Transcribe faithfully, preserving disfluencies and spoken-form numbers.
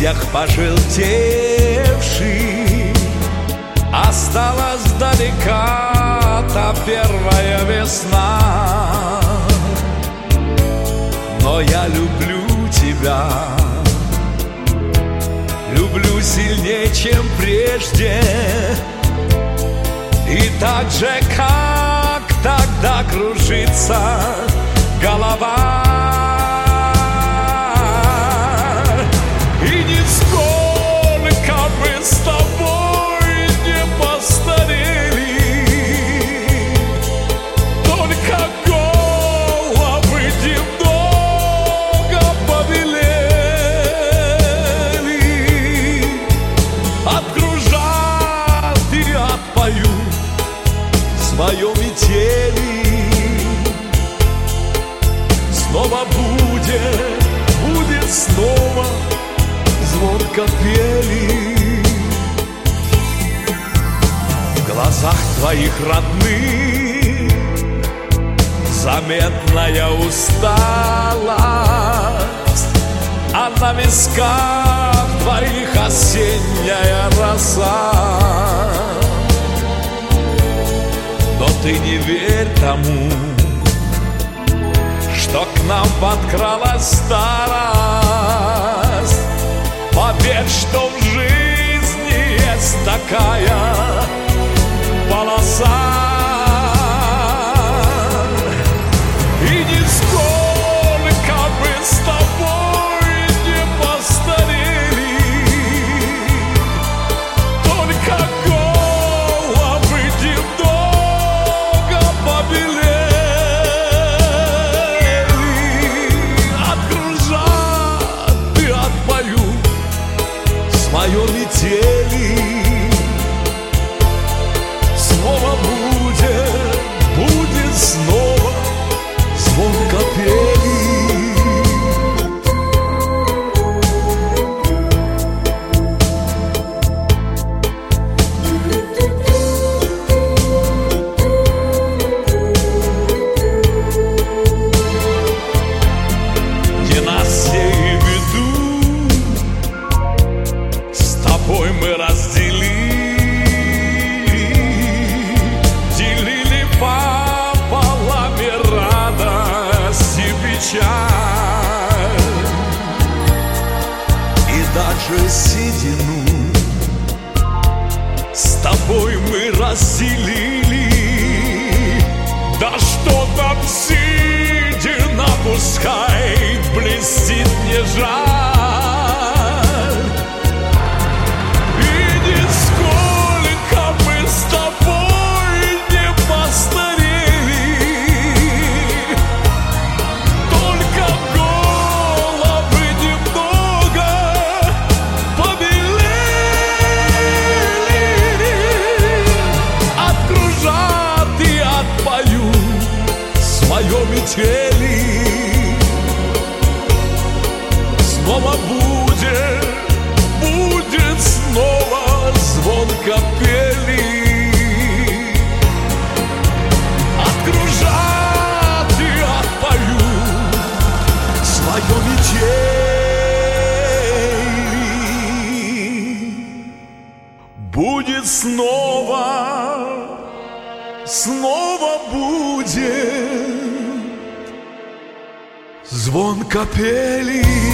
листьях пожелтевших осталась далека та первая весна. Но я люблю тебя, люблю сильнее, чем прежде. И так же, как тогда, кружится голова. И нисколько мы с тобой не постарели, только головы немного побелели. От кружат и отпою свое метели. Снова будет, будет снова звон капели. В глазах твоих родных заметная усталость, а на висках твоих осенняя роса. Но ты не верь тому, что к нам подкралась старость. Поверь, что в жизни есть такая полоса. И нисколько мы с тобой не постарели, только головы немного побелели. Откружат и отпою свое метели. Снова будет, будет снова звон капели. Ненастье и беду с тобой мы разделили, делили пополам и радость и печаль. И даже седину с тобой мы разделили. Да что там седина, пускай блестит, не жаль. И нисколько мы с тобой не постарели, только головы немного побелели. Откружат и отпою свое метели. Снова будет, будет снова звон капели. Откружат и отпою свое метели. Будет снова, снова будет звон капели.